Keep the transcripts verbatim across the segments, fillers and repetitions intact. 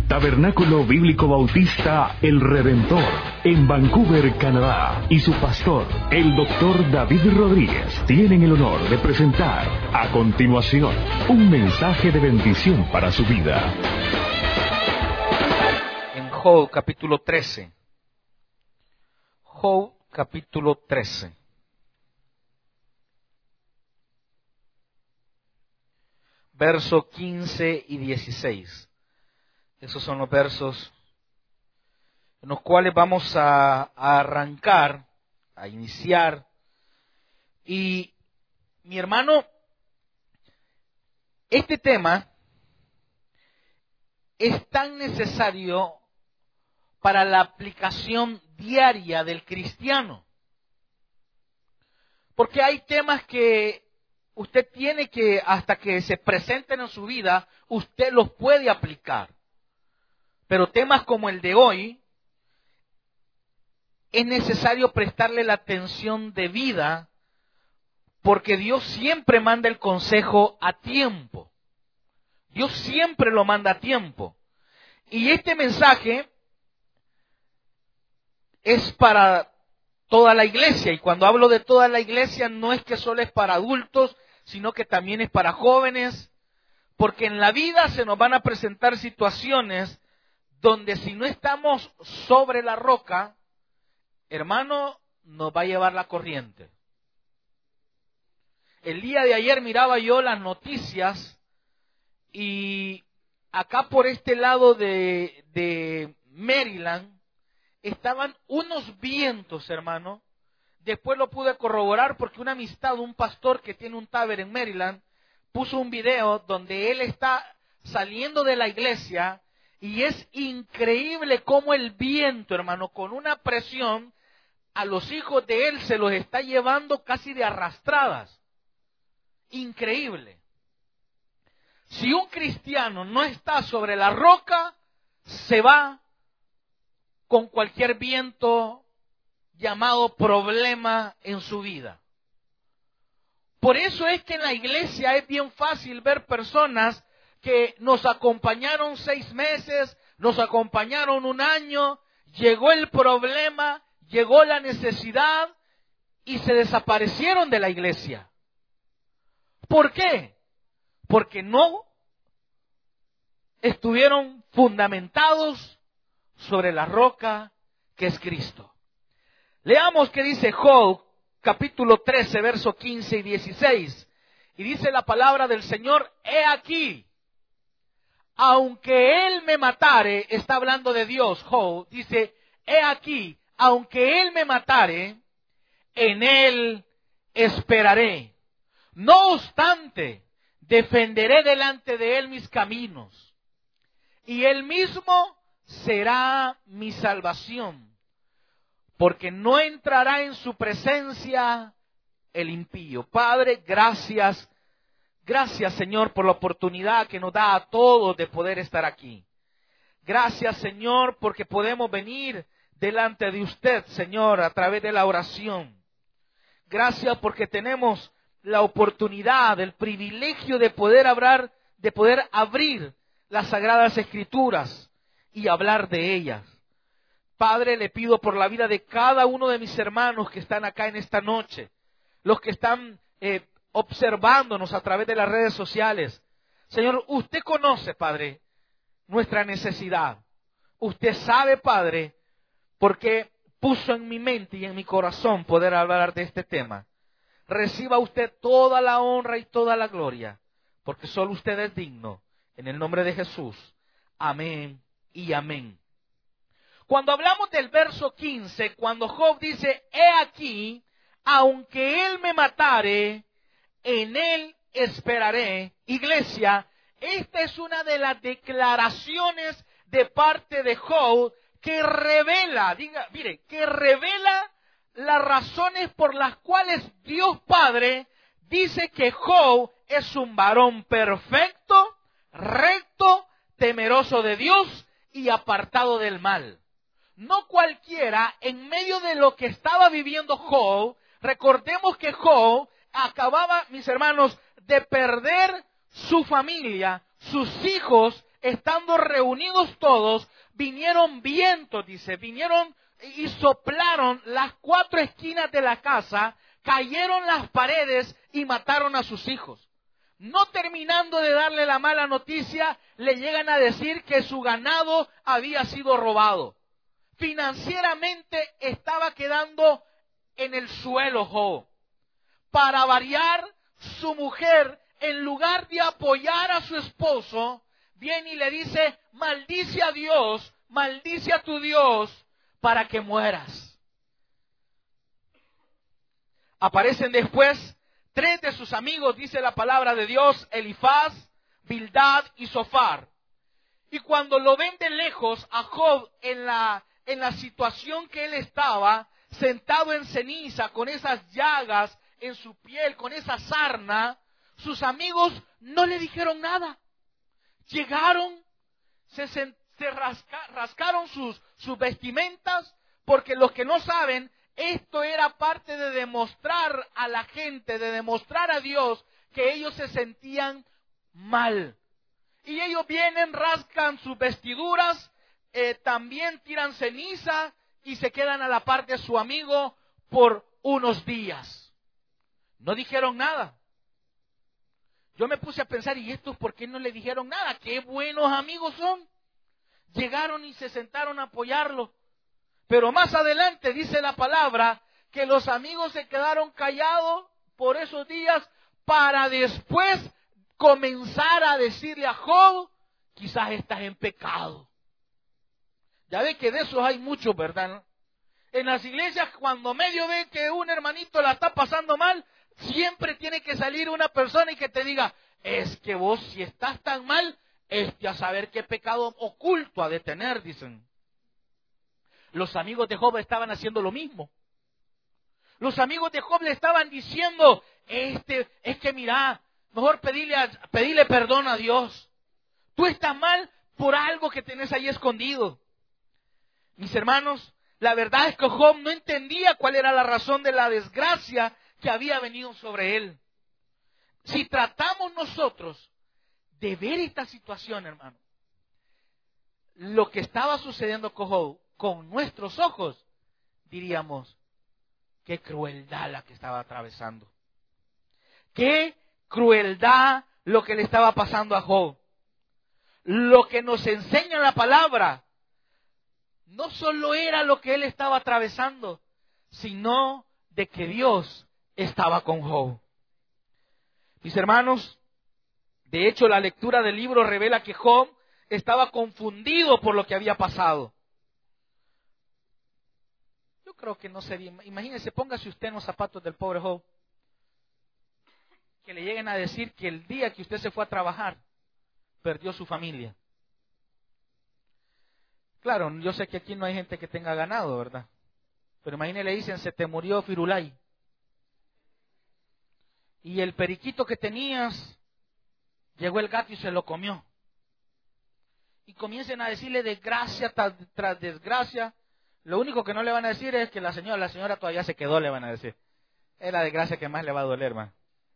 Tabernáculo Bíblico Bautista El Redentor, en Vancouver, Canadá, y su pastor, el doctor David Rodríguez, tienen el honor de presentar a continuación un mensaje de bendición para su vida. En Job capítulo trece. Job capítulo trece. Verso quince y dieciséis. Esos son los versos en los cuales vamos a, a arrancar, a iniciar. Y mi hermano, este tema es tan necesario para la aplicación diaria del cristiano. Porque hay temas que usted tiene que, hasta que se presenten en su vida, usted los puede aplicar. Pero temas como el de hoy, es necesario prestarle la atención debida, porque Dios siempre manda el consejo a tiempo. Dios siempre lo manda a tiempo. Y este mensaje es para toda la iglesia. Y cuando hablo de toda la iglesia, no es que solo es para adultos, sino que también es para jóvenes. Porque en la vida se nos van a presentar situaciones donde si no estamos sobre la roca, hermano, nos va a llevar la corriente. El día de ayer miraba yo las noticias y acá por este lado de, de Maryland estaban unos vientos, hermano. Después lo pude corroborar porque una amistad, un pastor que tiene un taber en Maryland, puso un video donde él está saliendo de la iglesia. Y es increíble cómo el viento, hermano, con una presión, a los hijos de él se los está llevando casi de arrastradas. Increíble. Si un cristiano no está sobre la roca, se va con cualquier viento llamado problema en su vida. Por eso es que en la iglesia es bien fácil ver personas que nos acompañaron seis meses, nos acompañaron un año, llegó el problema, llegó la necesidad y se desaparecieron de la iglesia. ¿Por qué? Porque no estuvieron fundamentados sobre la roca que es Cristo. Leamos qué dice Job, capítulo trece, verso quince y dieciséis. Y dice la palabra del Señor: he aquí, aunque él me matare, está hablando de Dios, Job, dice, he aquí, aunque él me matare, en él esperaré. No obstante, defenderé delante de él mis caminos, y él mismo será mi salvación, porque no entrará en su presencia el impío. Padre, gracias. Gracias, Señor, por la oportunidad que nos da a todos de poder estar aquí. Gracias, Señor, porque podemos venir delante de usted, Señor, a través de la oración. Gracias porque tenemos la oportunidad, el privilegio de poder hablar, de poder abrir las Sagradas Escrituras y hablar de ellas. Padre, le pido por la vida de cada uno de mis hermanos que están acá en esta noche, los que están eh, observándonos a través de las redes sociales. Señor, usted conoce, Padre, nuestra necesidad. Usted sabe, Padre, porque puso en mi mente y en mi corazón poder hablar de este tema. Reciba usted toda la honra y toda la gloria, porque solo usted es digno. En el nombre de Jesús. Amén y amén. Cuando hablamos del verso quince, cuando Job dice, he aquí, aunque él me matare, en él esperaré. Iglesia, esta es una de las declaraciones de parte de Job que revela, diga, mire, que revela las razones por las cuales Dios Padre dice que Job es un varón perfecto, recto, temeroso de Dios y apartado del mal. No cualquiera, en medio de lo que estaba viviendo Job, recordemos que Job acababa, mis hermanos, de perder su familia, sus hijos estando reunidos todos, vinieron vientos, dice, vinieron y soplaron las cuatro esquinas de la casa, cayeron las paredes y mataron a sus hijos. No terminando de darle la mala noticia, le llegan a decir que su ganado había sido robado. Financieramente estaba quedando en el suelo Job. Para variar, su mujer, en lugar de apoyar a su esposo, viene y le dice, maldice a Dios, maldice a tu Dios para que mueras. Aparecen después tres de sus amigos, dice la palabra de Dios, Elifaz, Bildad y Zofar. Y cuando lo ven de lejos a Job en la, en la situación que él estaba, sentado en ceniza, con esas llagas en su piel, con esa sarna, sus amigos no le dijeron nada. Llegaron, se, se, se rasca, rascaron sus, sus vestimentas, porque los que no saben, esto era parte de demostrar a la gente, de demostrar a Dios que ellos se sentían mal. Y ellos vienen, rascan sus vestiduras, eh, también tiran ceniza y se quedan a la par de su amigo por unos días. No dijeron nada. Yo me puse a pensar, ¿y estos por qué no le dijeron nada? ¡Qué buenos amigos son! Llegaron y se sentaron a apoyarlo. Pero más adelante dice la palabra que los amigos se quedaron callados por esos días para después comenzar a decirle a Job, quizás estás en pecado. Ya ve que de esos hay muchos, ¿verdad? En las iglesias, cuando medio ve que un hermanito la está pasando mal, siempre tiene que salir una persona y que te diga, es que vos si estás tan mal, este a saber qué pecado oculto ha de tener, dicen. Los amigos de Job estaban haciendo lo mismo. Los amigos de Job le estaban diciendo, este, es que mira, mejor pedirle, a, pedirle perdón a Dios. Tú estás mal por algo que tenés ahí escondido. Mis hermanos, la verdad es que Job no entendía cuál era la razón de la desgracia que había venido sobre él. Si tratamos nosotros de ver esta situación, hermano, lo que estaba sucediendo con Job, con nuestros ojos, diríamos, qué crueldad la que estaba atravesando. Qué crueldad lo que le estaba pasando a Job. Lo que nos enseña la palabra, no solo era lo que él estaba atravesando, sino de que Dios estaba con Job. Mis hermanos, de hecho la lectura del libro revela que Job estaba confundido por lo que había pasado. Yo creo que no sería, imagínese, póngase usted en los zapatos del pobre Job, que le lleguen a decir que el día que usted se fue a trabajar, perdió su familia. Claro, yo sé que aquí no hay gente que tenga ganado, ¿verdad? Pero imagínese, le dicen, se te murió Firulay. Y el periquito que tenías, llegó el gato y se lo comió. Y comiencen a decirle desgracia tras, tras desgracia. Lo único que no le van a decir es que la señora, la señora todavía se quedó, le van a decir. Es la desgracia que más le va a doler, hermano.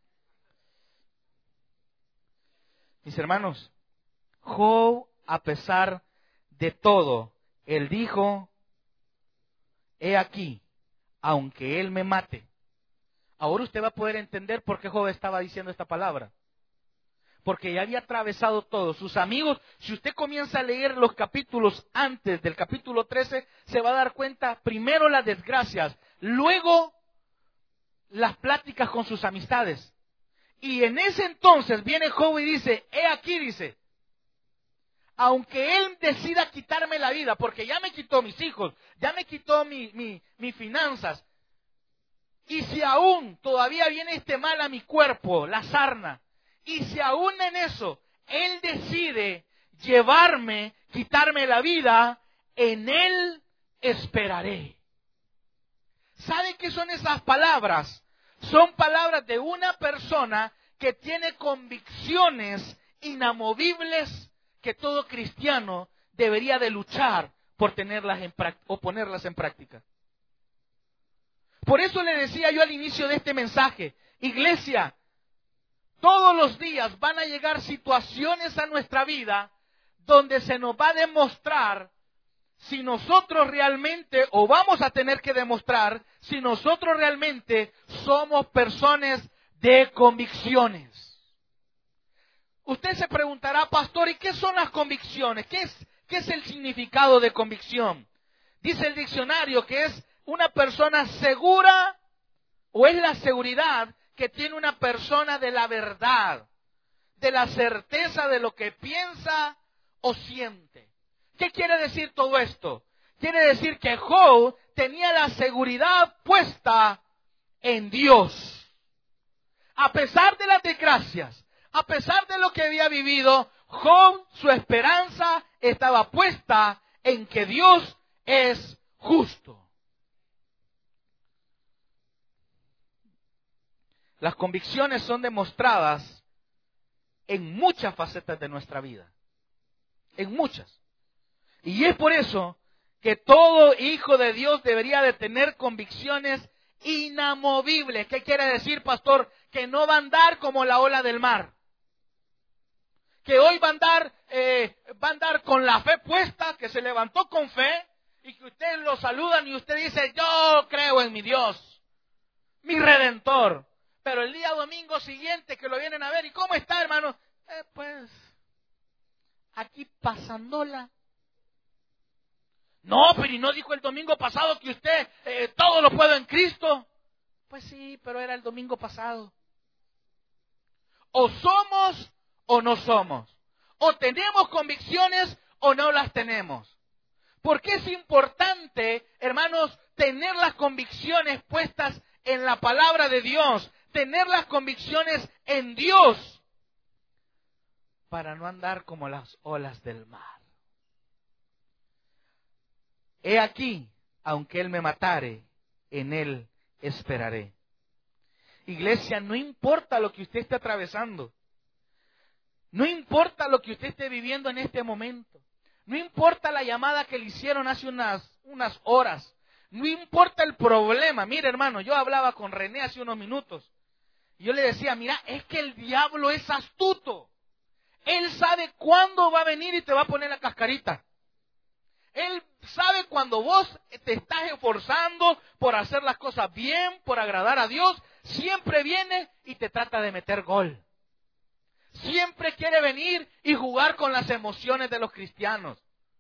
Mis hermanos, Job, a pesar de todo, él dijo, he aquí, aunque él me mate. Ahora usted va a poder entender por qué Job estaba diciendo esta palabra. Porque ya había atravesado todo. Sus amigos, si usted comienza a leer los capítulos antes del capítulo trece, se va a dar cuenta, primero las desgracias, luego las pláticas con sus amistades. Y en ese entonces viene Job y dice, he aquí, dice, aunque él decida quitarme la vida, porque ya me quitó mis hijos, ya me quitó mi, mi, mis finanzas, y si aún todavía viene este mal a mi cuerpo, la sarna, y si aún en eso él decide llevarme, quitarme la vida, en él esperaré. ¿Sabe qué son esas palabras? Son palabras de una persona que tiene convicciones inamovibles que todo cristiano debería de luchar por tenerlas en práctica o ponerlas en práctica. Por eso le decía yo al inicio de este mensaje, iglesia, todos los días van a llegar situaciones a nuestra vida donde se nos va a demostrar si nosotros realmente, o vamos a tener que demostrar, si nosotros realmente somos personas de convicciones. Usted se preguntará, pastor, ¿y qué son las convicciones? ¿Qué es, qué es el significado de convicción? Dice el diccionario que es una persona segura, o es la seguridad que tiene una persona de la verdad, de la certeza de lo que piensa o siente. ¿Qué quiere decir todo esto? Quiere decir que Job tenía la seguridad puesta en Dios. A pesar de las desgracias, a pesar de lo que había vivido, Job, su esperanza estaba puesta en que Dios es justo. Las convicciones son demostradas en muchas facetas de nuestra vida. En muchas. Y es por eso que todo hijo de Dios debería de tener convicciones inamovibles. ¿Qué quiere decir, pastor? Que no va a andar como la ola del mar. Que hoy va a andar, eh, va a andar con la fe puesta, que se levantó con fe, y que ustedes lo saludan y usted dice, yo creo en mi Dios, mi Redentor. Pero el día domingo siguiente que lo vienen a ver, ¿y cómo está, hermano? Eh, pues, aquí pasándola. No, pero ¿y no dijo el domingo pasado que usted eh, todo lo puede en Cristo? Pues sí, pero era el domingo pasado. O somos o no somos. O tenemos convicciones o no las tenemos. Porque es importante, hermanos, tener las convicciones puestas en la palabra de Dios, tener las convicciones en Dios, para no andar como las olas del mar. He aquí, aunque Él me matare, en Él esperaré. Iglesia, no importa lo que usted esté atravesando. No importa lo que usted esté viviendo en este momento. No importa la llamada que le hicieron hace unas, unas horas. No importa el problema. Mire, hermano, yo hablaba con René hace unos minutos. Y yo le decía, mira, es que el diablo es astuto. Él sabe cuándo va a venir y te va a poner la cascarita. Él sabe cuando vos te estás esforzando por hacer las cosas bien, por agradar a Dios, siempre viene y te trata de meter gol. Siempre quiere venir y jugar con las emociones de los cristianos.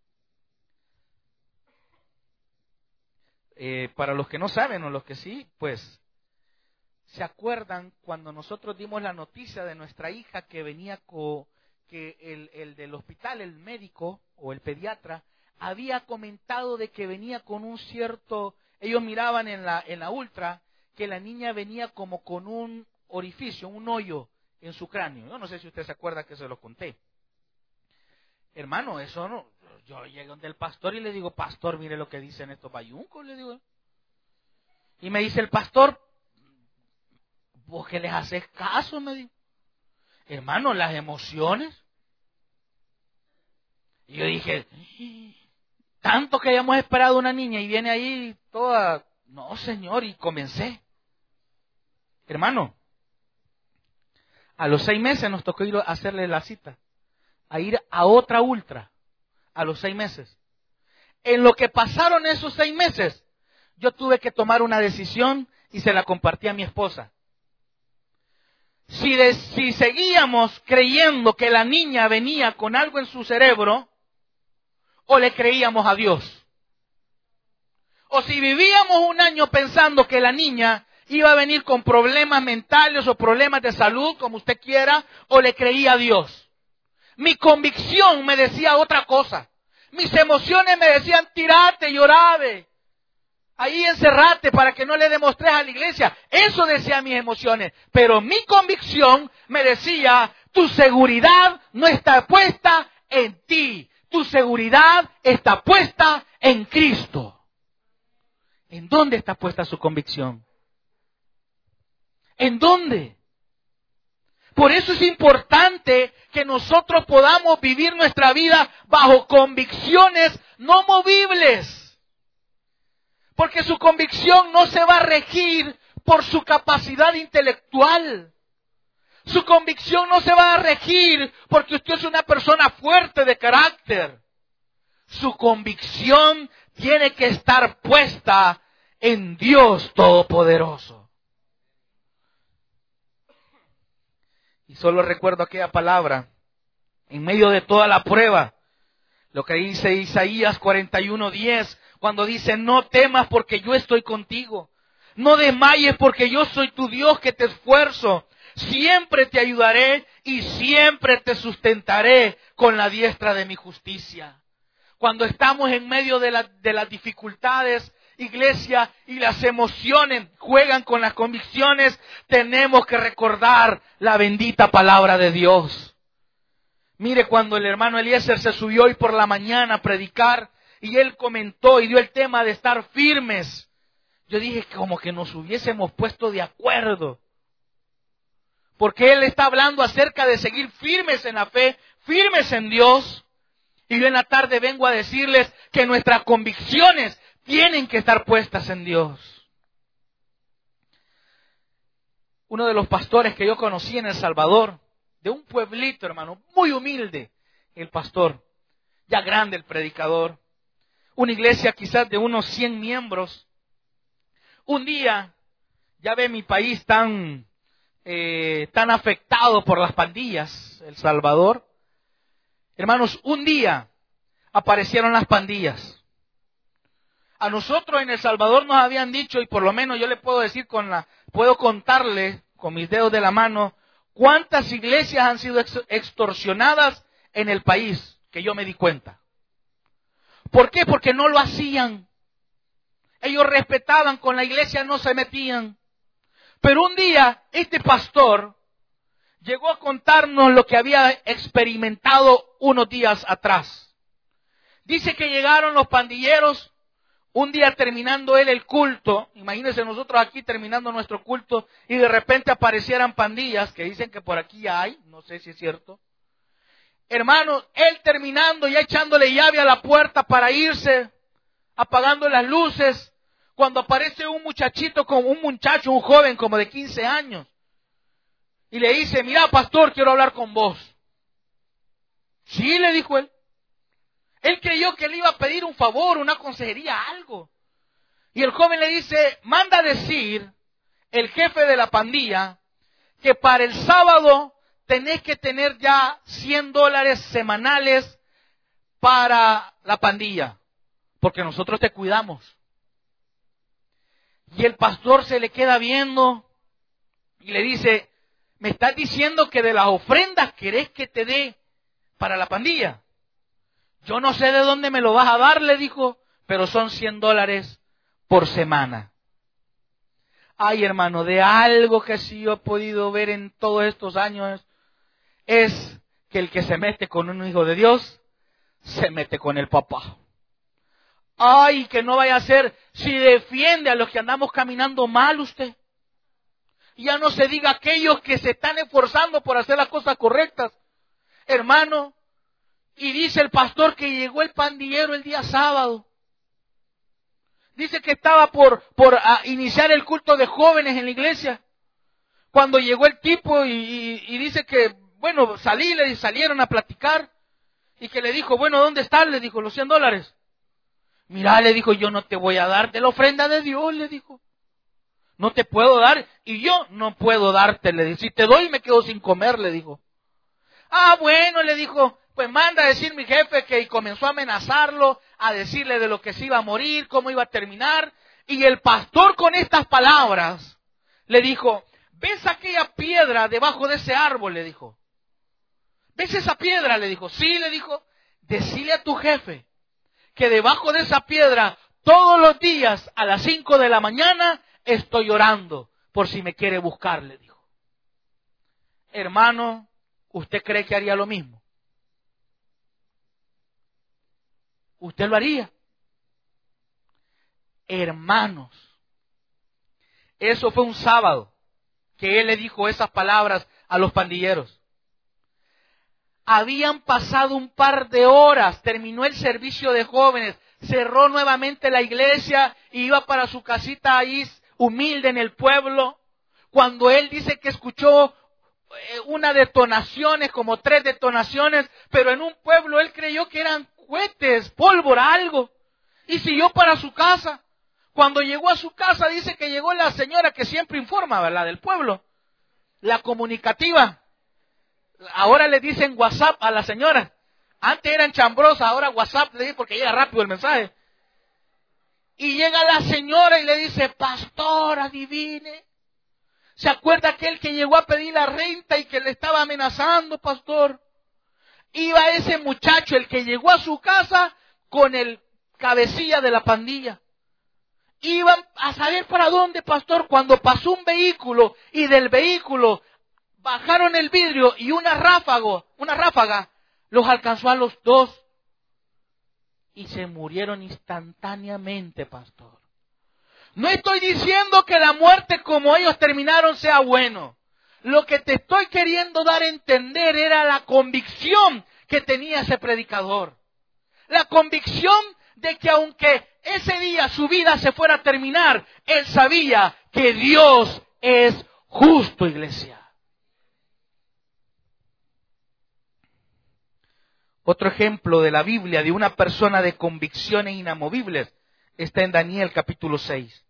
Eh, para los que no saben o los que sí, pues, ¿se acuerdan cuando nosotros dimos la noticia de nuestra hija que venía con, que el, el del hospital, el médico o el pediatra, había comentado de que venía con un cierto, ellos miraban en la, en la ultra, que la niña venía como con un orificio, un hoyo en su cráneo? Yo no sé si usted se acuerda que se lo conté. Hermano, eso no, yo llegué donde el pastor y le digo, pastor, mire lo que dicen estos bayuncos, le digo. Y me dice el pastor, ¿vos que les haces caso? Me dijo. Hermano, las emociones. Y yo dije, tanto que hayamos esperado una niña y viene ahí toda, no señor, y comencé. Hermano, a los seis meses nos tocó ir a hacerle la cita, a ir a otra ultra, a los seis meses. En lo que pasaron esos seis meses, yo tuve que tomar una decisión y se la compartí a mi esposa. Si, de, si seguíamos creyendo que la niña venía con algo en su cerebro, o le creíamos a Dios. O si vivíamos un año pensando que la niña iba a venir con problemas mentales o problemas de salud, como usted quiera, o le creía a Dios. Mi convicción me decía otra cosa. Mis emociones me decían, tirate, llorade. Ahí encerrate para que no le demostrés a la iglesia. Eso decían mis emociones. Pero mi convicción me decía, tu seguridad no está puesta en ti. Tu seguridad está puesta en Cristo. ¿En dónde está puesta su convicción? ¿En dónde? Por eso es importante que nosotros podamos vivir nuestra vida bajo convicciones no movibles. Porque su convicción no se va a regir por su capacidad intelectual. Su convicción no se va a regir porque usted es una persona fuerte de carácter. Su convicción tiene que estar puesta en Dios Todopoderoso. Y solo recuerdo aquella palabra, en medio de toda la prueba, lo que dice Isaías cuarenta y uno diez, cuando dice, no temas porque yo estoy contigo. No desmayes porque yo soy tu Dios que te esfuerzo. Siempre te ayudaré y siempre te sustentaré con la diestra de mi justicia. Cuando estamos en medio de, la, de las dificultades, iglesia, y las emociones juegan con las convicciones, tenemos que recordar la bendita palabra de Dios. Mire, cuando el hermano Eliezer se subió hoy por la mañana a predicar y él comentó y dio el tema de estar firmes, yo dije como que nos hubiésemos puesto de acuerdo. Porque él está hablando acerca de seguir firmes en la fe, firmes en Dios. Y yo en la tarde vengo a decirles que nuestras convicciones tienen que estar puestas en Dios. Uno de los pastores que yo conocí en El Salvador, de un pueblito, hermano, muy humilde, el pastor, ya grande el predicador, una iglesia quizás de unos cien miembros. Un día, ya ve mi país tan, eh, tan afectado por las pandillas, El Salvador. Hermanos, un día aparecieron las pandillas. A nosotros en El Salvador nos habían dicho, y por lo menos yo le puedo decir con la, puedo contarle con mis dedos de la mano, cuántas iglesias han sido extorsionadas en el país, que yo me di cuenta. ¿Por qué? Porque no lo hacían. Ellos respetaban, con la iglesia no se metían. Pero un día, este pastor llegó a contarnos lo que había experimentado unos días atrás. Dice que llegaron los pandilleros, un día terminando él el culto, imagínense nosotros aquí terminando nuestro culto, y de repente aparecieran pandillas, que dicen que por aquí ya hay, no sé si es cierto. Hermano, él terminando, ya echándole llave a la puerta para irse, apagando las luces, cuando aparece un muchachito, con un muchacho, un joven como de quince años, y le dice, mira pastor, quiero hablar con vos. Sí, le dijo él. Él creyó que le iba a pedir un favor, una consejería, algo. Y el joven le dice, manda a decir el jefe de la pandilla que para el sábado tenés que tener ya cien dólares semanales para la pandilla, porque nosotros te cuidamos. Y el pastor se le queda viendo y le dice, ¿me estás diciendo que de las ofrendas querés que te dé para la pandilla? Yo no sé de dónde me lo vas a dar, le dijo, pero son cien dólares por semana. Ay, hermano, de algo que sí yo he podido ver en todos estos años es que el que se mete con un hijo de Dios, se mete con el papá. Ay, que no vaya a ser, si defiende a los que andamos caminando mal usted. Ya no se diga aquellos que se están esforzando por hacer las cosas correctas. Hermano, y dice el pastor que llegó el pandillero el día sábado. Dice que estaba por, por a, iniciar el culto de jóvenes en la iglesia. Cuando llegó el tipo y, y, y dice que, bueno, salí, le salieron a platicar. Y que le dijo, bueno, ¿dónde están? Le dijo, los cien dólares. Mirá, le dijo, yo no te voy a dar de la ofrenda de Dios, le dijo. No te puedo dar y yo no puedo darte, le dijo. Si te doy me quedo sin comer, le dijo. Ah, bueno, le dijo, pues manda a decir mi jefe que, y comenzó a amenazarlo, a decirle de lo que se iba a morir, cómo iba a terminar. Y el pastor con estas palabras le dijo, ¿ves aquella piedra debajo de ese árbol? Le dijo. ¿Ves esa piedra? Le dijo. Sí, le dijo, decile a tu jefe que debajo de esa piedra todos los días a las cinco de la mañana estoy orando por si me quiere buscar, le dijo. Hermano, ¿usted cree que haría lo mismo? ¿Usted lo haría? Hermanos, eso fue un sábado que él le dijo esas palabras a los pandilleros. Habían pasado un par de horas, terminó el servicio de jóvenes, cerró nuevamente la iglesia y iba para su casita ahí humilde en el pueblo, cuando él dice que escuchó una detonaciones, como tres detonaciones, pero en un pueblo él creyó que eran cohetes, pólvora, algo, y siguió para su casa. Cuando llegó a su casa, dice que llegó la señora que siempre informa, ¿verdad?, del pueblo, la comunicativa. Ahora le dicen WhatsApp a la señora. Antes eran chambrosas, ahora WhatsApp le dicen porque llega rápido el mensaje. Y llega la señora y le dice: pastor, adivine. ¿Se acuerda aquel que llegó a pedir la renta y que le estaba amenazando, pastor? Iba ese muchacho, el que llegó a su casa, con el cabecilla de la pandilla. Iban a saber para dónde, pastor, cuando pasó un vehículo y del vehículo bajaron el vidrio y una ráfaga, una ráfaga los alcanzó a los dos y se murieron instantáneamente, pastor. No estoy diciendo que la muerte como ellos terminaron sea bueno. Lo que te estoy queriendo dar a entender era la convicción que tenía ese predicador. La convicción de que aunque ese día su vida se fuera a terminar, él sabía que Dios es justo, iglesia. Otro ejemplo de la Biblia de una persona de convicciones inamovibles está en Daniel capítulo seis.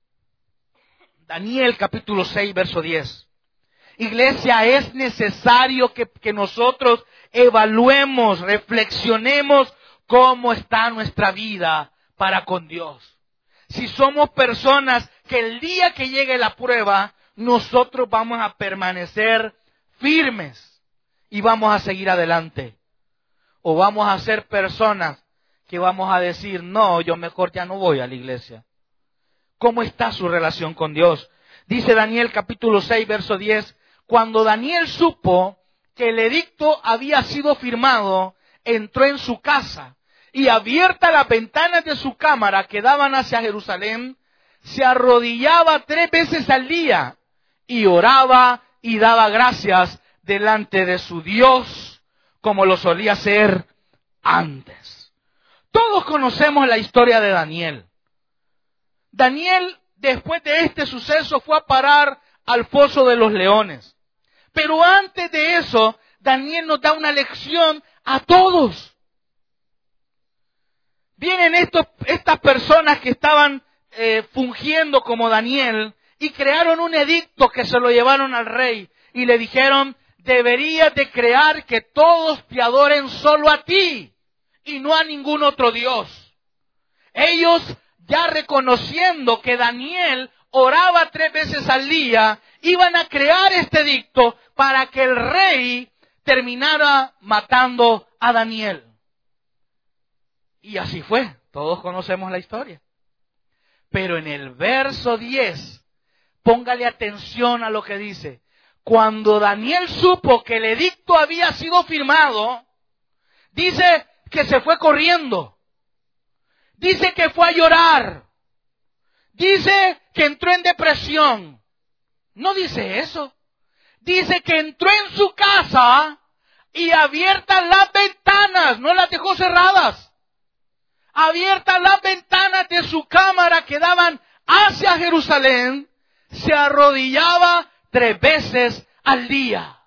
Daniel capítulo seis, verso diez. Iglesia, es necesario que, que nosotros evaluemos, reflexionemos cómo está nuestra vida para con Dios. Si somos personas que el día que llegue la prueba, nosotros vamos a permanecer firmes y vamos a seguir adelante. O vamos a ser personas que vamos a decir: no, yo mejor ya no voy a la iglesia. ¿Cómo está su relación con Dios? Dice Daniel capítulo seis, verso diez. Cuando Daniel supo que el edicto había sido firmado, entró en su casa y, abiertas las ventanas de su cámara que daban hacia Jerusalén, se arrodillaba tres veces al día y oraba y daba gracias delante de su Dios, como lo solía hacer antes. Todos conocemos la historia de Daniel. Daniel, después de este suceso, fue a parar al foso de los leones. Pero antes de eso, Daniel nos da una lección a todos. Vienen estos, estas personas que estaban eh, fungiendo como Daniel y crearon un edicto que se lo llevaron al rey y le dijeron: deberías de crear que todos te adoren solo a ti y no a ningún otro Dios. Ellos, ya reconociendo que Daniel oraba tres veces al día, iban a crear este edicto para que el rey terminara matando a Daniel. Y así fue, todos conocemos la historia. Pero en el verso diez, póngale atención a lo que dice. Cuando Daniel supo que el edicto había sido firmado, dice que se fue corriendo. Dice que fue a llorar. Dice que entró en depresión. No dice eso. Dice que entró en su casa y abiertas las ventanas, no las dejó cerradas. Abiertas las ventanas de su cámara que daban hacia Jerusalén, se arrodillaba tres veces al día.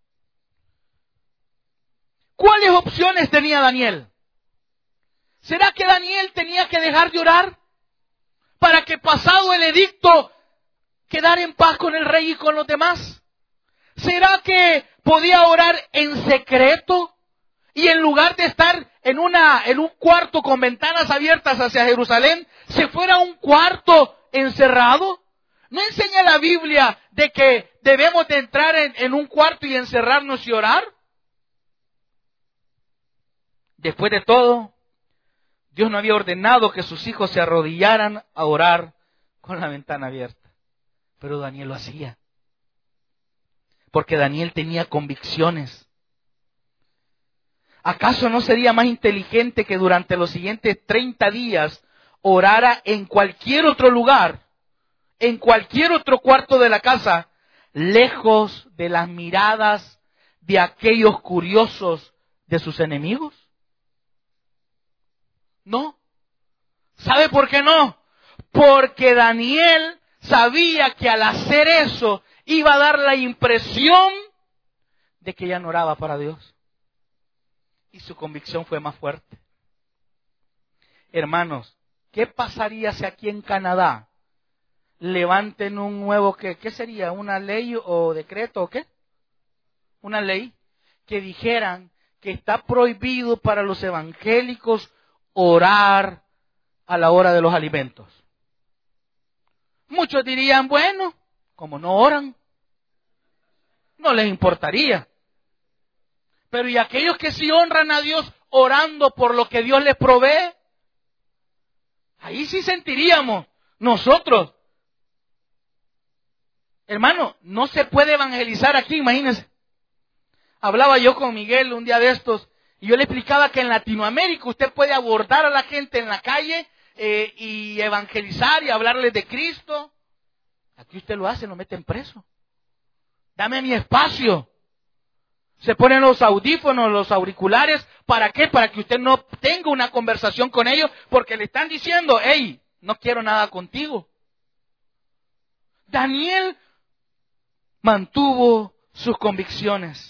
¿Cuáles opciones tenía Daniel? ¿Será que Daniel tenía que dejar de orar para que, pasado el edicto, quedar en paz con el rey y con los demás? ¿Será que podía orar en secreto y en lugar de estar en una en un cuarto con ventanas abiertas hacia Jerusalén, se fuera a un cuarto encerrado? ¿No enseña la Biblia de que debemos de entrar en, en un cuarto y encerrarnos y orar? Después de todo, Dios no había ordenado que sus hijos se arrodillaran a orar con la ventana abierta. Pero Daniel lo hacía. Porque Daniel tenía convicciones. ¿Acaso no sería más inteligente que durante los siguientes treinta días orara en cualquier otro lugar, en cualquier otro cuarto de la casa, lejos de las miradas de aquellos curiosos de sus enemigos? No. ¿Sabe por qué no? Porque Daniel sabía que al hacer eso iba a dar la impresión de que ella no oraba para Dios. Y su convicción fue más fuerte. Hermanos, ¿qué pasaría si aquí en Canadá levanten un nuevo, ¿qué, qué sería? ¿Una ley o decreto o qué? Una ley que dijeran que está prohibido para los evangélicos orar a la hora de los alimentos. Muchos dirían, bueno, como no oran, no les importaría. Pero ¿y aquellos que sí honran a Dios orando por lo que Dios les provee? Ahí sí sentiríamos nosotros. Hermano, no se puede evangelizar aquí, imagínense. Hablaba yo con Miguel un día de estos y yo le explicaba que en Latinoamérica usted puede abordar a la gente en la calle eh, y evangelizar y hablarles de Cristo. Aquí usted lo hace, lo meten preso. Dame mi espacio. Se ponen los audífonos, los auriculares. ¿Para qué? Para que usted no tenga una conversación con ellos porque le están diciendo, hey, no quiero nada contigo. Daniel mantuvo sus convicciones.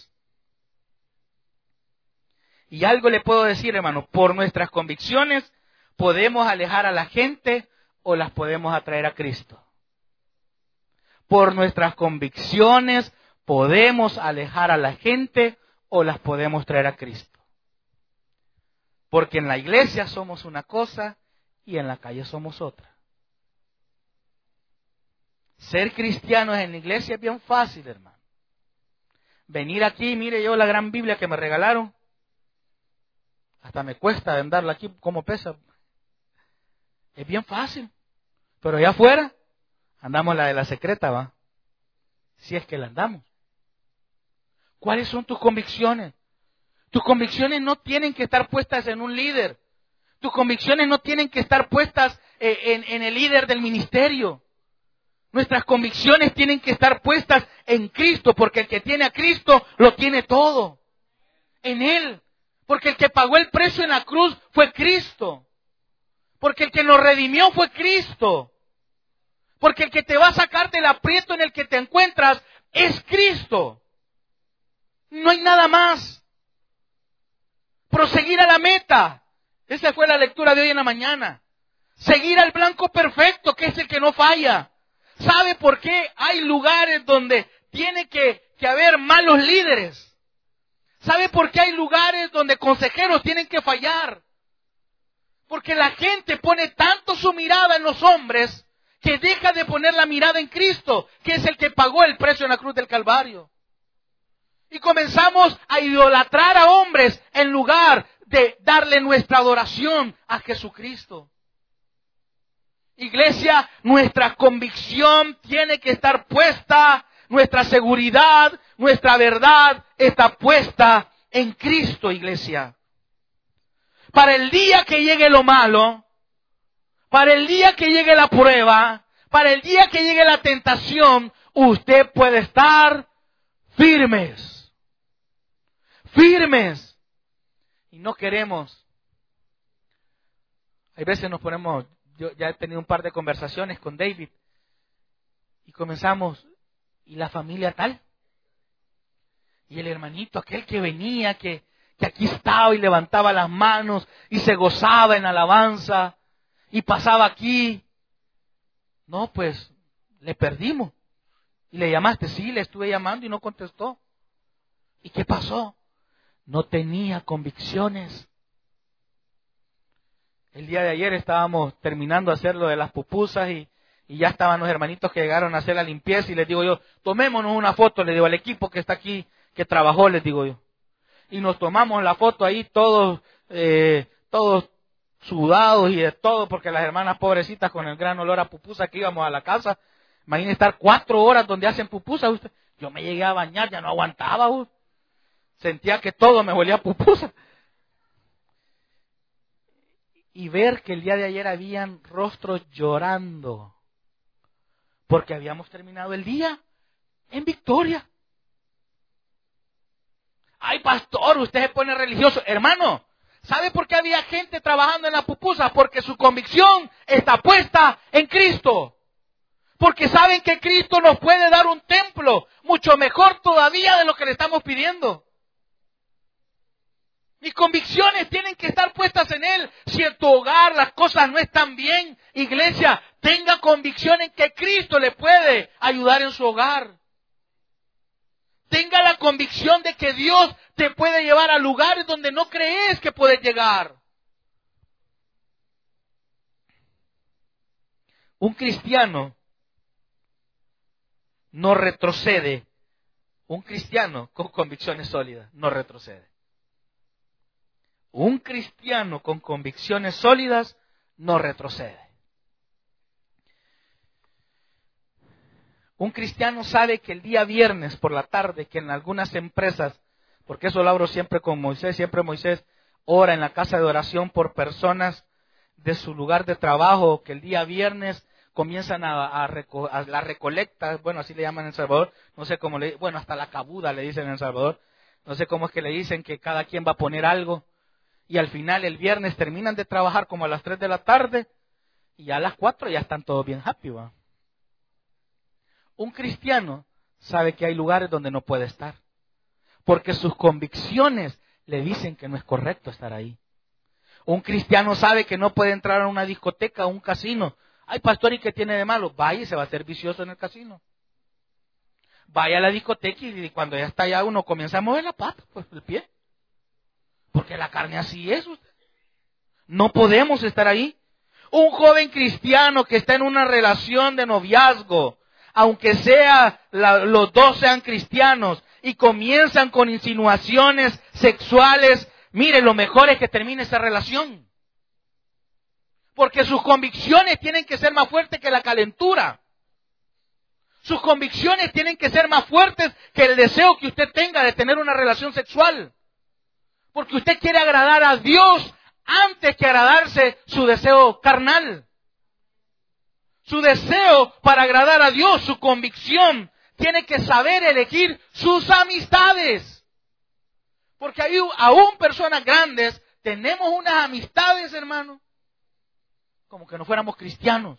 Y algo le puedo decir, hermano, por nuestras convicciones podemos alejar a la gente o las podemos atraer a Cristo. Por nuestras convicciones podemos alejar a la gente o las podemos traer a Cristo. Porque en la iglesia somos una cosa y en la calle somos otra. Ser cristianos en la iglesia es bien fácil, hermano. Venir aquí, mire yo la gran Biblia que me regalaron. Hasta me cuesta venderla aquí, como pesa. Es bien fácil. Pero allá afuera, andamos la de la secreta, ¿va? Si es que la andamos. ¿Cuáles son tus convicciones? Tus convicciones no tienen que estar puestas en un líder. Tus convicciones no tienen que estar puestas eh, en, en el líder del ministerio. Nuestras convicciones tienen que estar puestas en Cristo, porque el que tiene a Cristo lo tiene todo. En Él. Porque el que pagó el precio en la cruz fue Cristo. Porque el que nos redimió fue Cristo. Porque el que te va a sacar del aprieto en el que te encuentras es Cristo. No hay nada más. Proseguir a la meta. Esa fue la lectura de hoy en la mañana. Seguir al blanco perfecto, que es el que no falla. ¿Sabe por qué hay lugares donde tiene que, que haber malos líderes? ¿Sabe por qué hay lugares donde consejeros tienen que fallar? Porque la gente pone tanto su mirada en los hombres que deja de poner la mirada en Cristo, que es el que pagó el precio en la cruz del Calvario. Y comenzamos a idolatrar a hombres en lugar de darle nuestra adoración a Jesucristo. Iglesia, nuestra convicción tiene que estar puesta, nuestra seguridad, nuestra verdad está puesta en Cristo, iglesia. Para el día que llegue lo malo, para el día que llegue la prueba, para el día que llegue la tentación, usted puede estar firmes. Firmes. Y no queremos. Hay veces nos ponemos, yo ya he tenido un par de conversaciones con David y comenzamos, ¿y la familia tal? Y el hermanito aquel que venía, que, que aquí estaba y levantaba las manos y se gozaba en alabanza y pasaba aquí. No, pues le perdimos. Y le llamaste, sí, le estuve llamando y no contestó. ¿Y qué pasó? No tenía convicciones. El día de ayer estábamos terminando de hacer lo de las pupusas y, y ya estaban los hermanitos que llegaron a hacer la limpieza y les digo yo, tomémonos una foto, le digo al equipo que está aquí, que trabajó, les digo yo. Y nos tomamos la foto ahí todos, eh, todos sudados y de todo, porque las hermanas pobrecitas con el gran olor a pupusa que íbamos a la casa. Imagínense estar cuatro horas donde hacen pupusa. Usted. Yo me llegué a bañar, ya no aguantaba. Usted. Sentía que todo me olía a pupusa. Y ver que el día de ayer habían rostros llorando, porque habíamos terminado el día en victoria. Ay, pastor, usted se pone religioso. Hermano, ¿sabe por qué había gente trabajando en la pupusa? Porque su convicción está puesta en Cristo. Porque saben que Cristo nos puede dar un templo mucho mejor todavía de lo que le estamos pidiendo. Mis convicciones tienen que estar puestas en Él. Si en tu hogar las cosas no están bien, iglesia, tenga convicción en que Cristo le puede ayudar en su hogar. Tenga la convicción de que Dios te puede llevar a lugares donde no crees que puedes llegar. Un cristiano no retrocede. Un cristiano con convicciones sólidas no retrocede. Un cristiano con convicciones sólidas no retrocede. Un cristiano sabe que el día viernes por la tarde, que en algunas empresas, porque eso lo hablo siempre con Moisés, siempre Moisés ora en la casa de oración por personas de su lugar de trabajo, que el día viernes comienzan a, a, reco, a la recolecta, bueno, así le llaman en El Salvador, no sé cómo le, bueno, hasta la cabuda le dicen en El Salvador, no sé cómo es que le dicen que cada quien va a poner algo. Y al final el viernes terminan de trabajar como a las tres de la tarde y a las cuatro ya están todos bien happy, ¿va? Un cristiano sabe que hay lugares donde no puede estar, porque sus convicciones le dicen que no es correcto estar ahí. Un cristiano sabe que no puede entrar a una discoteca, a un casino. Ay, pastor, ¿y qué tiene de malo? Vaya y se va a hacer vicioso en el casino. Vaya a la discoteca y cuando ya está allá uno comienza a mover la pata, pues el pie. Porque la carne así es. No podemos estar ahí. Un joven cristiano que está en una relación de noviazgo, aunque sea la, los dos sean cristianos y comienzan con insinuaciones sexuales, mire, lo mejor es que termine esa relación. Porque sus convicciones tienen que ser más fuertes que la calentura. Sus convicciones tienen que ser más fuertes que el deseo que usted tenga de tener una relación sexual. Porque usted quiere agradar a Dios antes que agradarse su deseo carnal. Su deseo para agradar a Dios, su convicción, tiene que saber elegir sus amistades. Porque hay, aún personas grandes, tenemos unas amistades, hermano, como que no fuéramos cristianos.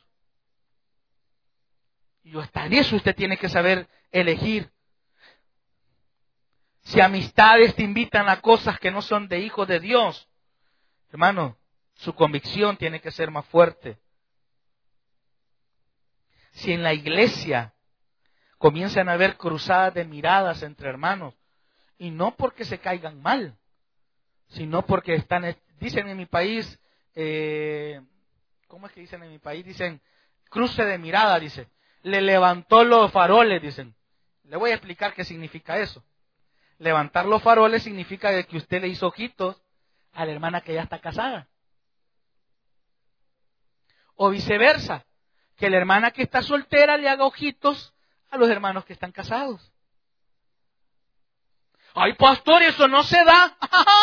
Y hasta en eso usted tiene que saber elegir. Si amistades te invitan a cosas que no son de hijos de Dios, hermano, su convicción tiene que ser más fuerte. Si en la iglesia comienzan a haber cruzadas de miradas entre hermanos, y no porque se caigan mal, sino porque están, dicen en mi país, eh, ¿cómo es que dicen en mi país? Dicen, cruce de mirada, dicen, le levantó los faroles, dicen. Le voy a explicar qué significa eso. Levantar los faroles significa que usted le hizo ojitos a la hermana que ya está casada. O viceversa, que la hermana que está soltera le haga ojitos a los hermanos que están casados. Ay, pastor, eso no se da.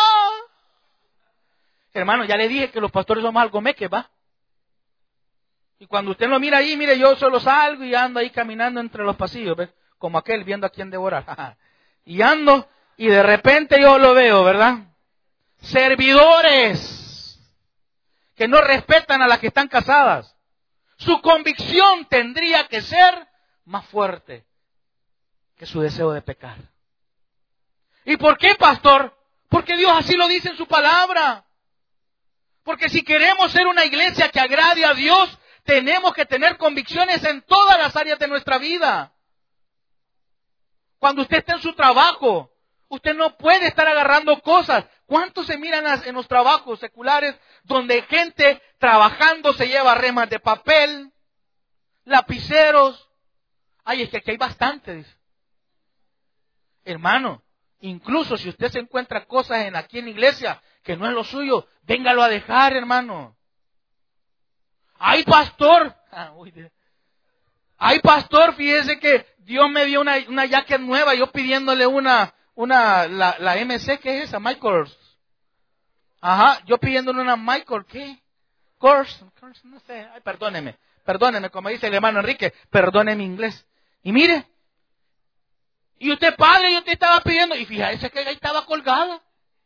Hermano, ya le dije que los pastores somos algo meques, ¿va? Y cuando usted lo mira ahí, mire, yo solo salgo y ando ahí caminando entre los pasillos, ¿ves? Como aquel viendo a quién devorar. Y ando, y de repente yo lo veo, ¿verdad? Servidores que no respetan a las que están casadas. Su convicción tendría que ser más fuerte que su deseo de pecar. ¿Y por qué, pastor? Porque Dios así lo dice en su palabra. Porque si queremos ser una iglesia que agrade a Dios, tenemos que tener convicciones en todas las áreas de nuestra vida. Cuando usted está en su trabajo, usted no puede estar agarrando cosas. ¿Cuántos se miran en los trabajos seculares donde gente trabajando se lleva remas de papel, lapiceros? Ay, es que aquí hay bastante, dice. Hermano, incluso si usted se encuentra cosas en, aquí en la iglesia que no es lo suyo, véngalo a dejar, hermano. Ay, pastor. Ah, uy, Ay, pastor, fíjese que Dios me dio una, una jacket nueva, yo pidiéndole una, una, la, la M C, ¿qué es esa? Michael. Ajá, yo pidiéndole una Michael, ¿qué? Kors, no sé, ay, perdóneme, perdóneme, como dice el hermano Enrique, perdone mi inglés. Y mire, y usted, padre, yo te estaba pidiendo, y fíjese que ahí estaba colgada.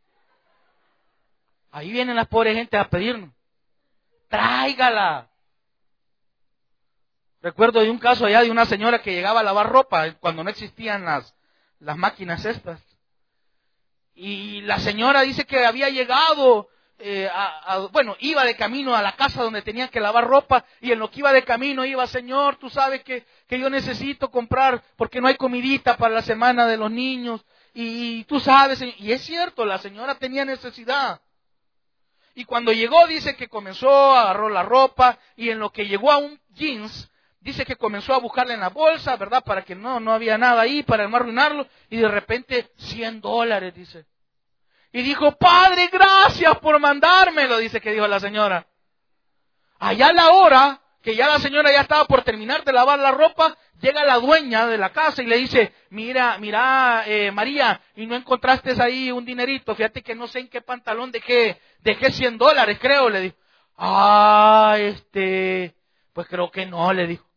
Ahí vienen las pobres gente a pedirnos. Tráigala. Recuerdo de un caso allá de una señora que llegaba a lavar ropa cuando no existían las, las máquinas estas. Y la señora dice que había llegado, eh, a, a, bueno, iba de camino a la casa donde tenía que lavar ropa, y en lo que iba de camino iba, Señor, tú sabes que, que yo necesito comprar porque no hay comidita para la semana de los niños, y, y tú sabes, y es cierto, la señora tenía necesidad. Y cuando llegó, dice que comenzó, agarró la ropa, y en lo que llegó a un jeans, dice que comenzó a buscarle en la bolsa, ¿verdad? Para que no, no había nada ahí, para no arruinarlo. Y de repente, cien dólares, dice. Y dijo, Padre, gracias por mandármelo, dice que dijo la señora. Allá a la hora, que ya la señora ya estaba por terminar de lavar la ropa, llega la dueña de la casa y le dice, mira, mira, eh, María, y no encontraste ahí un dinerito, fíjate que no sé en qué pantalón dejé, dejé cien dólares, creo, le dijo. Ah, este, pues creo que no, le dijo.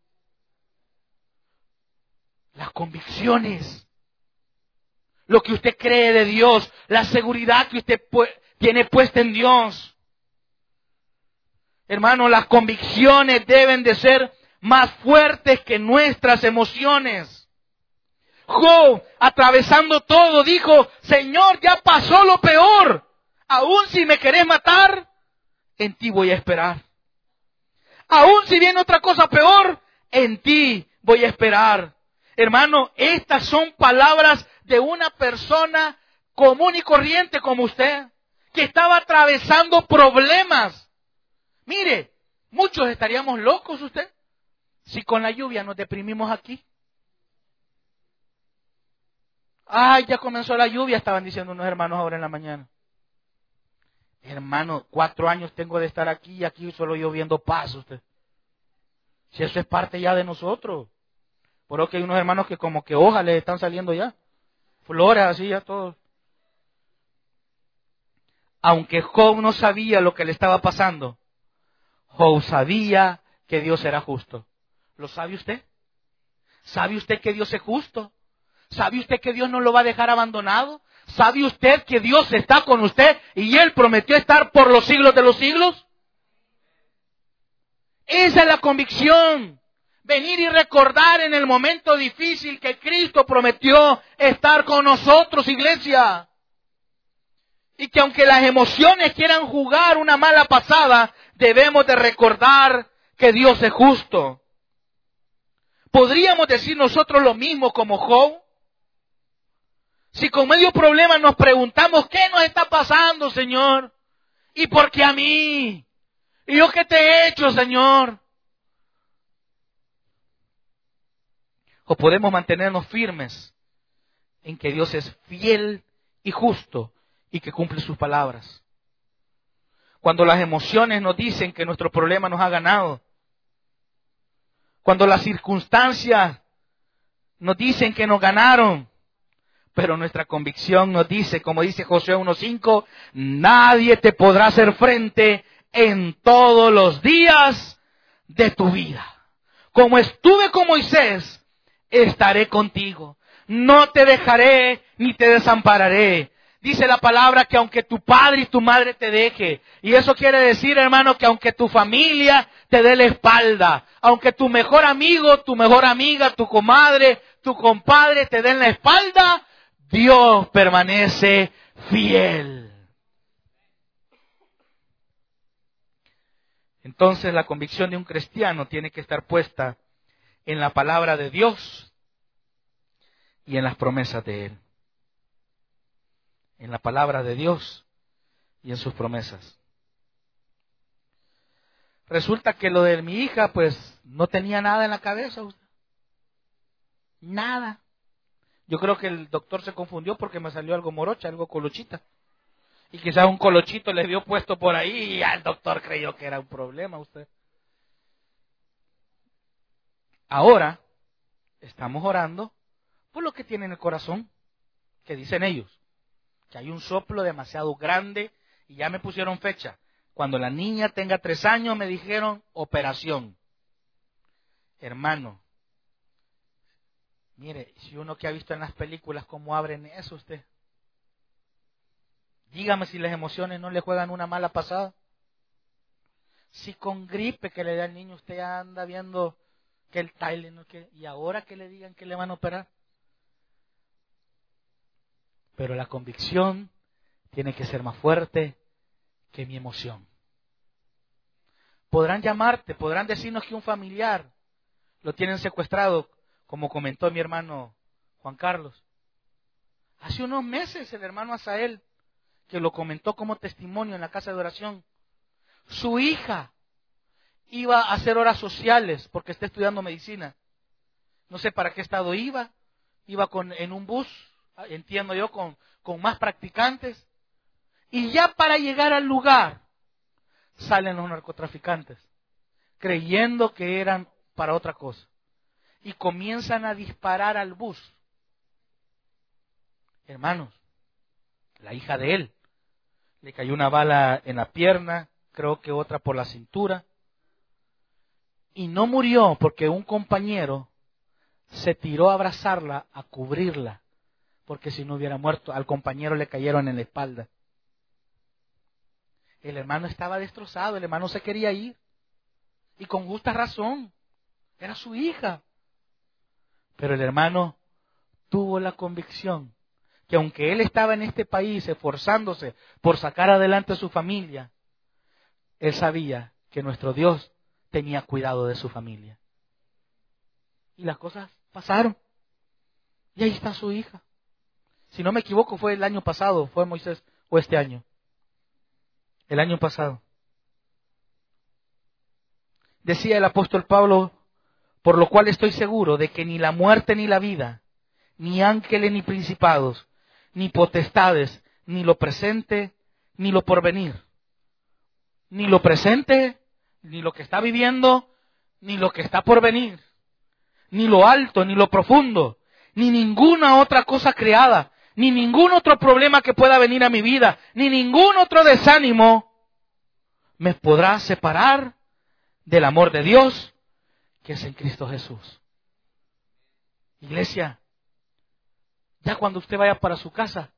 Las convicciones, lo que usted cree de Dios, la seguridad que usted pu- tiene puesta en Dios. Hermano, las convicciones deben de ser más fuertes que nuestras emociones. Job, atravesando todo, dijo, Señor, ya pasó lo peor. Aún si me querés matar, en ti voy a esperar. Aún si viene otra cosa peor, en ti voy a esperar. Hermano, estas son palabras de una persona común y corriente como usted, que estaba atravesando problemas. Mire, muchos estaríamos locos usted, si con la lluvia nos deprimimos aquí. Ay, ya comenzó la lluvia, estaban diciendo unos hermanos ahora en la mañana. Hermano, cuatro años tengo de estar aquí y aquí solo lloviendo paz usted. Si eso es parte ya de nosotros. Por eso que hay unos hermanos que como que hojas les están saliendo ya. Flores así ya todos. Aunque Job no sabía lo que le estaba pasando, Job sabía que Dios era justo. ¿Lo sabe usted? ¿Sabe usted que Dios es justo? ¿Sabe usted que Dios no lo va a dejar abandonado? ¿Sabe usted que Dios está con usted y Él prometió estar por los siglos de los siglos? Esa es la convicción. Venir y recordar en el momento difícil que Cristo prometió estar con nosotros, iglesia. Y que aunque las emociones quieran jugar una mala pasada, debemos de recordar que Dios es justo. ¿Podríamos decir nosotros lo mismo como Job? Si con medio problema nos preguntamos, ¿qué nos está pasando, Señor? ¿Y por qué a mí? ¿Y yo qué te he hecho, Señor? ¿O podemos mantenernos firmes en que Dios es fiel y justo y que cumple sus palabras? Cuando las emociones nos dicen que nuestro problema nos ha ganado, cuando las circunstancias nos dicen que nos ganaron, pero nuestra convicción nos dice, como dice Josué uno cinco, nadie te podrá hacer frente en todos los días de tu vida. Como estuve con Moisés, estaré contigo. No te dejaré ni te desampararé. Dice la palabra que aunque tu padre y tu madre te deje, y eso quiere decir, hermano, que aunque tu familia te dé la espalda, aunque tu mejor amigo, tu mejor amiga, tu comadre, tu compadre te den la espalda, Dios permanece fiel. Entonces la convicción de un cristiano tiene que estar puesta en la palabra de Dios y en las promesas de Él. En la palabra de Dios y en sus promesas. Resulta que lo de mi hija, pues, no tenía nada en la cabeza. Nada. Yo creo que el doctor se confundió porque me salió algo morocha, algo colochita. Y quizás un colochito le dio puesto por ahí y ya el doctor creyó que era un problema usted. Ahora estamos orando por lo que tiene en el corazón, que dicen ellos, que hay un soplo demasiado grande y ya me pusieron fecha. Cuando la niña tenga tres años me dijeron operación. Hermano, mire, si uno que ha visto en las películas cómo abren eso usted, dígame si las emociones no le juegan una mala pasada. Si con gripe que le da al niño usted anda viendo que el Tylenol, que, y ahora que le digan que le van a operar. Pero la convicción tiene que ser más fuerte que mi emoción. Podrán llamarte, podrán decirnos que un familiar lo tienen secuestrado, como comentó mi hermano Juan Carlos. Hace unos meses el hermano Asael, que lo comentó como testimonio en la casa de oración, su hija iba a hacer horas sociales porque está estudiando medicina. No sé para qué estado iba, iba con, en un bus, entiendo yo, con, con más practicantes. Y ya para llegar al lugar, salen los narcotraficantes, creyendo que eran para otra cosa. Y comienzan a disparar al bus. Hermanos, la hija de él, le cayó una bala en la pierna, creo que otra por la cintura. Y no murió porque un compañero se tiró a abrazarla, a cubrirla, porque si no hubiera muerto, al compañero le cayeron en la espalda. El hermano estaba destrozado, el hermano se quería ir, y con justa razón, era su hija. Pero el hermano tuvo la convicción que aunque él estaba en este país esforzándose por sacar adelante a su familia, él sabía que nuestro Dios tenía cuidado de su familia. Y las cosas pasaron. Y ahí está su hija. Si no me equivoco, fue el año pasado, fue Moisés, o este año. El año pasado. Decía el apóstol Pablo, por lo cual estoy seguro de que ni la muerte ni la vida, ni ángeles ni principados, ni potestades, ni lo presente, ni lo porvenir, ni lo presente, ni lo que está viviendo, ni lo que está por venir, ni lo alto, ni lo profundo, ni ninguna otra cosa creada, ni ningún otro problema que pueda venir a mi vida, ni ningún otro desánimo me podrá separar del amor de Dios que es en Cristo Jesús. Iglesia, ya cuando usted vaya para su casa,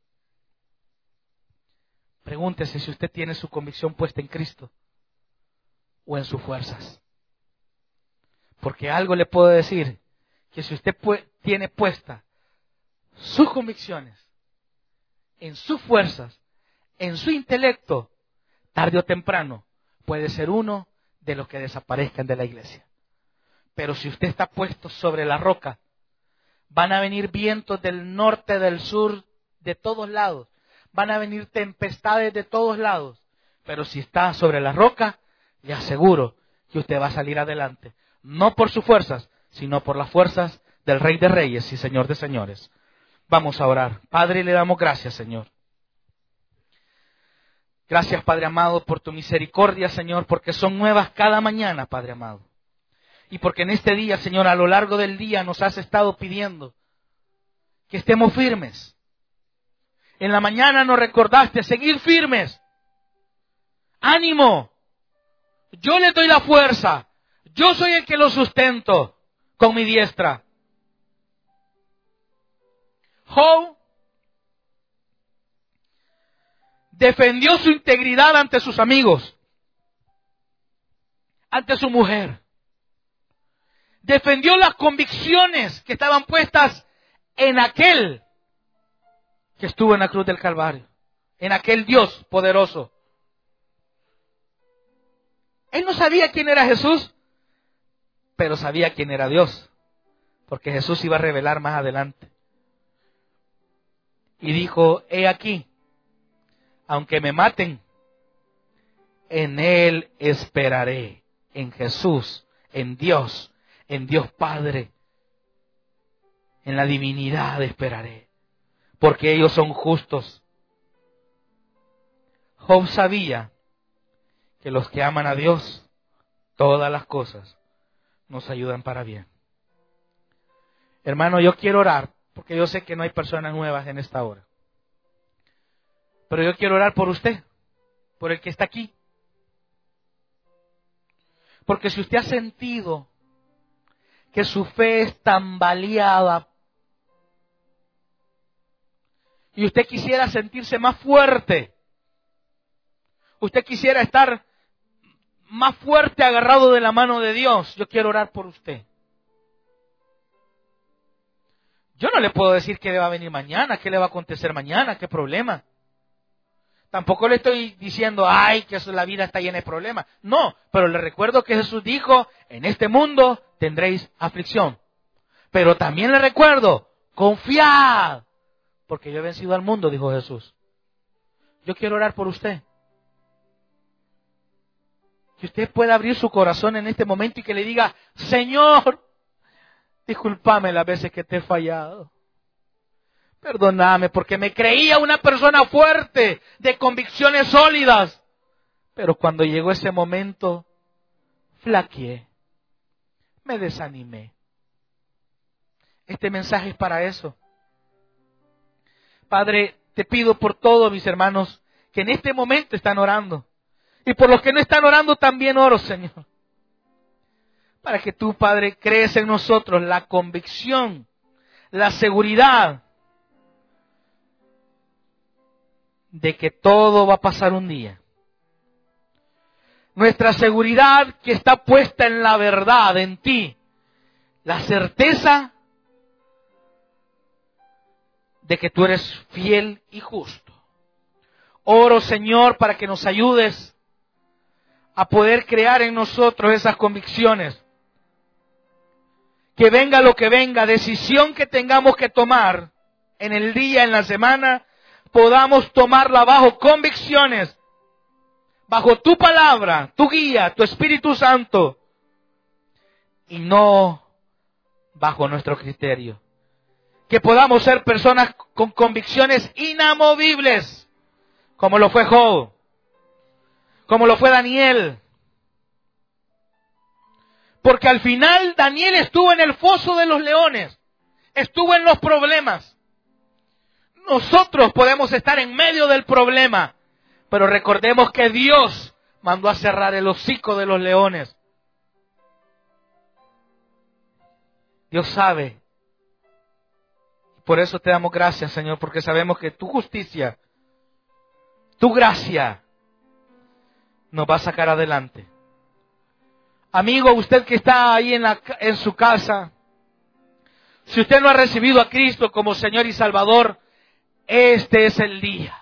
pregúntese si usted tiene su convicción puesta en Cristo o en sus fuerzas. Porque algo le puedo decir, que si usted pu- tiene puesta sus convicciones en sus fuerzas, en su intelecto, tarde o temprano puede ser uno de los que desaparezcan de la iglesia. Pero si usted está puesto sobre la roca, van a venir vientos del norte, del sur, de todos lados. Van a venir tempestades de todos lados. Pero si está sobre la roca, le aseguro que usted va a salir adelante. No por sus fuerzas, sino por las fuerzas del Rey de Reyes y Señor de Señores. Vamos a orar. Padre, le damos gracias, Señor. Gracias, Padre amado, por tu misericordia, Señor, porque son nuevas cada mañana, Padre amado. Y porque en este día, Señor, a lo largo del día nos has estado pidiendo que estemos firmes. En la mañana nos recordaste seguir firmes. ¡Ánimo! Yo les doy la fuerza. Yo soy el que los sustento con mi diestra. Job defendió su integridad ante sus amigos, ante su mujer. Defendió las convicciones que estaban puestas en aquel que estuvo en la cruz del Calvario, en aquel Dios poderoso. Él no sabía quién era Jesús, pero sabía quién era Dios, porque Jesús iba a revelar más adelante. Y dijo, he aquí, aunque me maten, en Él esperaré, en Jesús, en Dios, en Dios Padre, en la divinidad esperaré, porque ellos son justos. Job sabía que los que aman a Dios, todas las cosas nos ayudan para bien. Hermano, yo quiero orar, porque yo sé que no hay personas nuevas en esta hora. Pero yo quiero orar por usted, por el que está aquí. Porque si usted ha sentido que su fe es tambaleada y usted quisiera sentirse más fuerte, usted quisiera estar más fuerte agarrado de la mano de Dios, yo quiero orar por usted. Yo no le puedo decir qué le va a venir mañana, qué le va a acontecer mañana, qué problema. Tampoco le estoy diciendo, ay, que eso, la vida está llena de problemas. No, pero le recuerdo que Jesús dijo, en este mundo tendréis aflicción. Pero también le recuerdo, confiad, porque yo he vencido al mundo, dijo Jesús. Yo quiero orar por usted. Que usted pueda abrir su corazón en este momento y que le diga, Señor, discúlpame las veces que te he fallado. Perdóname porque me creía una persona fuerte, de convicciones sólidas. Pero cuando llegó ese momento, flaqueé, me desanimé. Este mensaje es para eso. Padre, te pido por todos mis hermanos que en este momento están orando. Y por los que no están orando también oro, Señor. Para que tú, Padre, crees en nosotros la convicción, la seguridad de que todo va a pasar un día. Nuestra seguridad que está puesta en la verdad, en ti. La certeza de que tú eres fiel y justo. Oro, Señor, para que nos ayudes a poder crear en nosotros esas convicciones. Que venga lo que venga, decisión que tengamos que tomar en el día, en la semana, podamos tomarla bajo convicciones, bajo tu palabra, tu guía, tu Espíritu Santo, y no bajo nuestro criterio. Que podamos ser personas con convicciones inamovibles, como lo fue Job, como lo fue Daniel. Porque al final Daniel estuvo en el foso de los leones, estuvo en los problemas. Nosotros podemos estar en medio del problema, pero recordemos que Dios mandó a cerrar el hocico de los leones. Dios sabe. Por eso te damos gracias, Señor, porque sabemos que tu justicia, tu gracia, nos va a sacar adelante. Amigo, usted que está ahí en, la, en su casa, si usted no ha recibido a Cristo como Señor y Salvador, este es el día.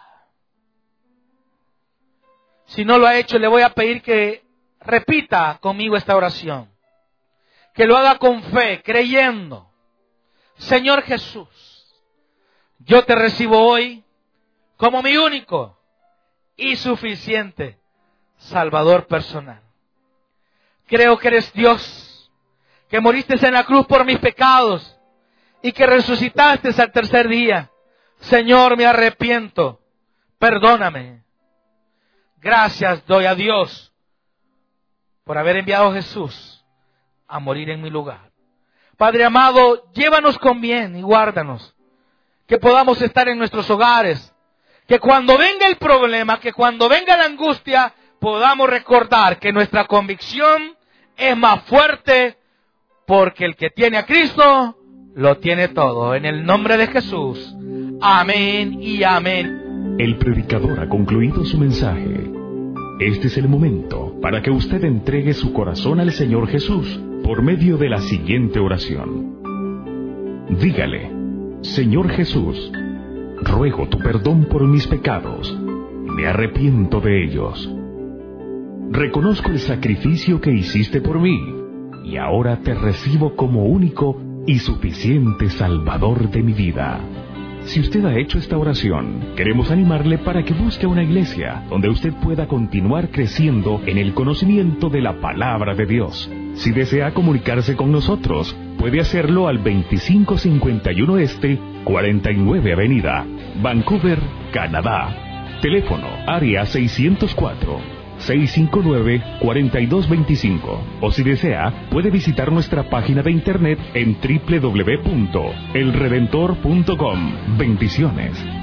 Si no lo ha hecho, le voy a pedir que repita conmigo esta oración. Que lo haga con fe, creyendo. Señor Jesús, yo te recibo hoy como mi único y suficiente Salvador personal. Creo que eres Dios, que moriste en la cruz por mis pecados y que resucitaste al tercer día. Señor, me arrepiento, perdóname. Gracias doy a Dios por haber enviado a Jesús a morir en mi lugar. Padre amado, llévanos con bien y guárdanos. Que podamos estar en nuestros hogares. Que cuando venga el problema, que cuando venga la angustia, podamos recordar que nuestra convicción es más fuerte porque el que tiene a Cristo lo tiene todo. En el nombre de Jesús. Amén y amén. El predicador ha concluido su mensaje. Este es el momento para que usted entregue su corazón al Señor Jesús por medio de la siguiente oración. Dígale: Señor Jesús, ruego tu perdón por mis pecados. Me arrepiento de ellos. Reconozco el sacrificio que hiciste por mí y ahora te recibo como único y suficiente Salvador de mi vida. Si usted ha hecho esta oración, queremos animarle para que busque una iglesia donde usted pueda continuar creciendo en el conocimiento de la palabra de Dios. Si desea comunicarse con nosotros, puede hacerlo al veinticinco cincuenta y uno Este, cuarenta y nueve Avenida, Vancouver, Canadá. Teléfono área seiscientos cuatro, seiscientos cincuenta y nueve, cuarenta y dos veinticinco. O si desea, puede visitar nuestra página de internet en doble u doble u doble u punto el redentor punto com. Bendiciones.